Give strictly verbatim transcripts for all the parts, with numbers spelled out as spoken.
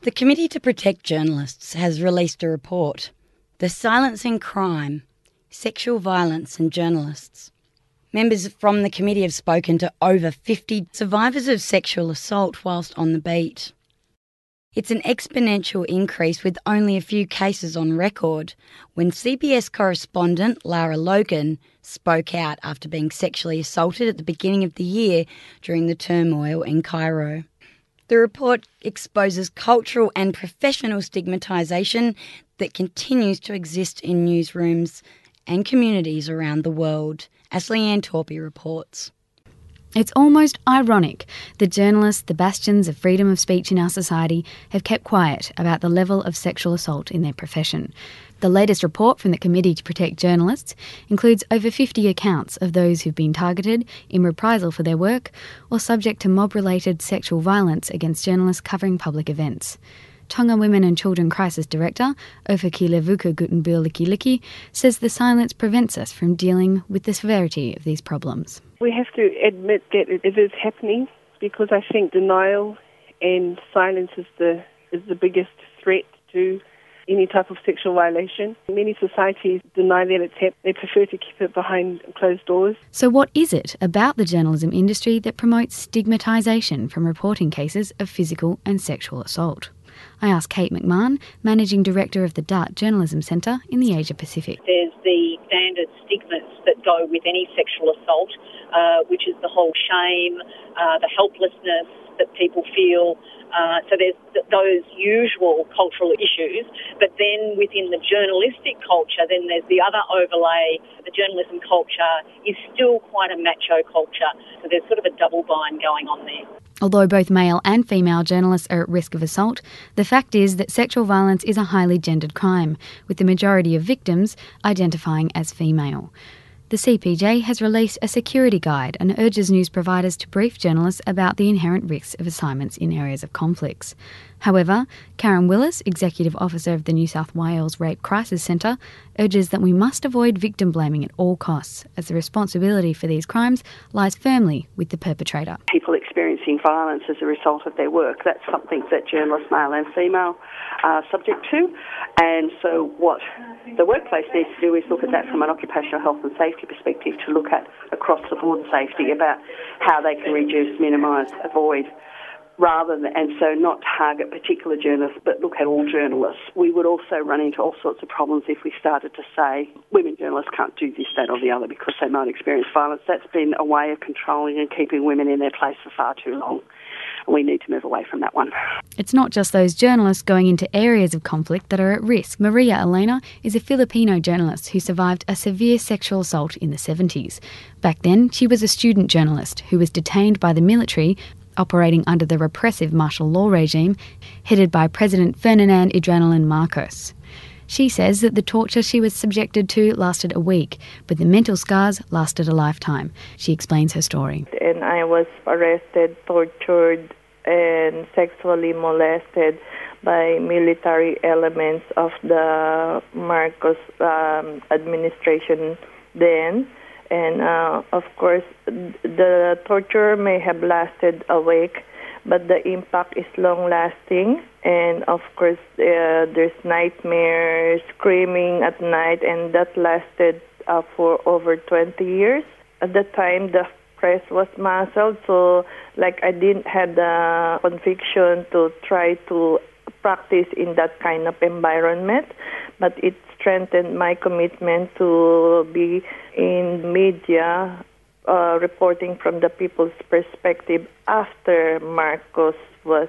The Committee to Protect Journalists has released a report, The Silencing Crime, Sexual Violence and Journalists. Members from the committee have spoken to over fifty survivors of sexual assault whilst on the beat. It's an exponential increase with only a few cases on record when C B S correspondent Lara Logan spoke out after being sexually assaulted at the beginning of the year during the turmoil in Cairo. The report exposes cultural and professional stigmatisation that continues to exist in newsrooms and communities around the world, as Leanne Torpy reports. It's almost ironic that journalists, the bastions of freedom of speech in our society, have kept quiet about the level of sexual assault in their profession. The latest report from the Committee to Protect Journalists includes over fifty accounts of those who've been targeted in reprisal for their work or subject to mob-related sexual violence against journalists covering public events. Tonga Women and Children Crisis Director, Ofakilevuka Gutenberg-Likiliki, says the silence prevents us from dealing with the severity of these problems. We have to admit that it is happening because I think denial and silence is the is the biggest threat to any type of sexual violation. Many societies deny that it's happening. They prefer to keep it behind closed doors. So what is it about the journalism industry that promotes stigmatisation from reporting cases of physical and sexual assault? I asked Kate McMahon, Managing Director of the Dart Journalism Centre in the Asia Pacific. There's the standard stigmas that go with any sexual assault, uh, which is the whole shame, uh, the helplessness that people feel. Uh, so there's th- those usual cultural issues, but then within the journalistic culture, then there's the other overlay. The journalism culture is still quite a macho culture, so there's sort of a double bind going on there. Although both male and female journalists are at risk of assault, the fact is that sexual violence is a highly gendered crime, with the majority of victims identifying as female. The C P J has released a security guide and urges news providers to brief journalists about the inherent risks of assignments in areas of conflicts. However, Karen Willis, Executive Officer of the New South Wales Rape Crisis Centre, urges that we must avoid victim blaming at all costs, as the responsibility for these crimes lies firmly with the perpetrator. People experiencing violence as a result of their work, that's something that journalists, male and female, are subject to. And so what the workplace needs to do is look at that from an occupational health and safety perspective, to look at across-the-board safety, about how they can reduce, minimise, avoid, rather than, and so not target particular journalists, but look at all journalists. We would also run into all sorts of problems if we started to say women journalists can't do this, that or the other because they might experience violence. That's been a way of controlling and keeping women in their place for far too long. And we need to move away from that one. It's not just those journalists going into areas of conflict that are at risk. Maria Elena is a Filipino journalist who survived a severe sexual assault in the seventies. Back then, she was a student journalist who was detained by the military operating under the repressive martial law regime headed by President Ferdinand Adrenalin Marcos. She says that the torture she was subjected to lasted a week, but the mental scars lasted a lifetime. She explains her story. And I was arrested, tortured, and sexually molested by military elements of the Marcos um, administration then. And, uh, of course, the torture may have lasted a week, but the impact is long-lasting. And, of course, uh, there's nightmares, screaming at night, and that lasted uh, for over twenty years. At the time, the press was muzzled, so, like, I didn't have the conviction to try to practice in that kind of environment, but it strengthened my commitment to be in media, uh, reporting from the people's perspective after Marcos was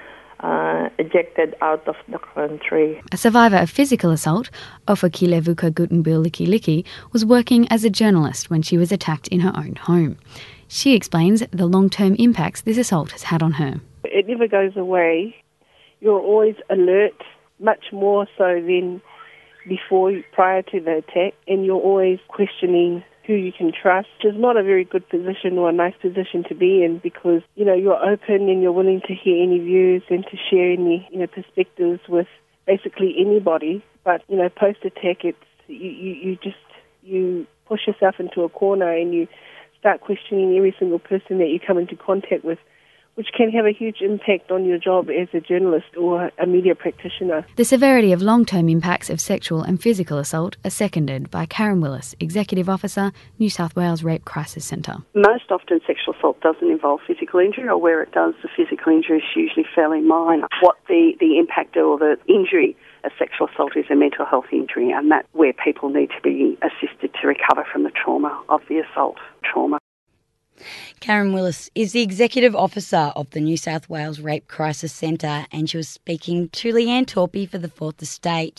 uh, ejected out of the country. A survivor of physical assault, Ofakilevuka Gutenberg-Likiliki, was working as a journalist when she was attacked in her own home. She explains the long-term impacts this assault has had on her. It never goes away. You're always alert, much more so than before, prior to the attack, and you're always questioning who you can trust. It's not a very good position or a nice position to be in because, you know, you're open and you're willing to hear any views and to share any, you know, perspectives with basically anybody. But, you know, post-attack, it's you, you, you just, you push yourself into a corner and you start questioning every single person that you come into contact with, which can have a huge impact on your job as a journalist or a media practitioner. The severity of long-term impacts of sexual and physical assault are seconded by Karen Willis, Executive Officer, New South Wales Rape Crisis Centre. Most often sexual assault doesn't involve physical injury, or where it does, the physical injury is usually fairly minor. What the, the impact or the injury of sexual assault is a mental health injury, and that's where people need to be assisted to recover from the trauma of the assault trauma. Karen Willis is the Executive Officer of the New South Wales Rape Crisis Centre, and she was speaking to Leanne Torpey for the Fourth Estate.